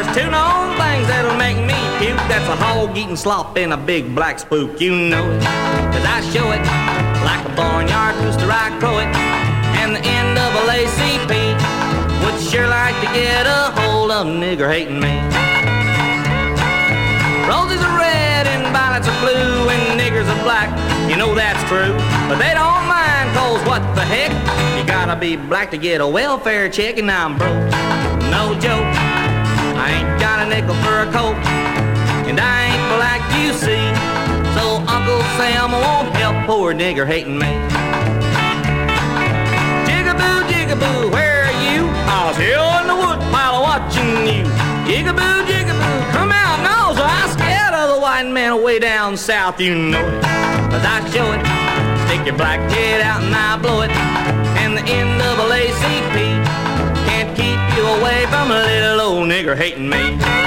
Two known things that'll make me puke. That's a hog eating slop and a big black spook. You know it, 'cause I show it like a barnyard rooster. I crow it, and the NAACP would sure like to get a hold of nigger hating me. Roses are red and violets are blue and niggers are black. You know that's true, but they don't mind, 'cause what the heck? You gotta be black to get a welfare check, and I'm broke. No joke, I ain't got a nickel for a coat, and I ain't black, you see. So Uncle Sam won't help poor nigger hating me. Jigaboo, jigaboo, where are you? I was here in the woodpile watching you. Jigaboo, jigaboo, come out now, so I scared of the white man way down south. You know it, 'cause I show it. Stick your black head out and I blow it, and the NAACP can't keep you away from a little old nigger hating me.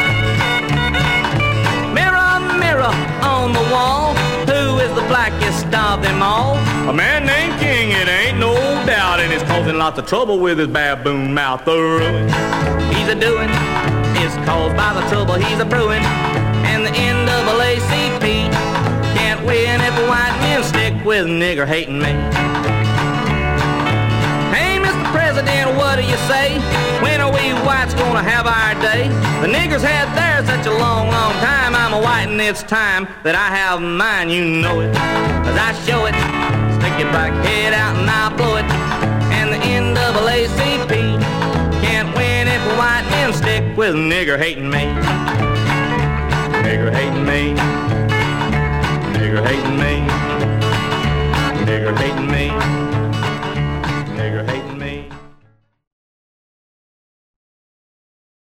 Mirror, mirror on the wall, who is the blackest of them all? A man named King, it ain't no doubt, and he's causing lots of trouble with his baboon mouth. The ruin he's a-doing is caused by the trouble he's a-brewing, and the NAACP can't win if the white men stick with nigger hating me. Hey, Mr. President, what do you say? When are we whites gonna have our day? The niggers had theirs such a long, long time. I'm a white and it's time that I have mine. You know it, 'cause I show it. Stick your black head out and I blow it, and the NAACP can't win if the white men stick with nigger hating me. Nigger hating me. Nigger hating me. Nigger hating me.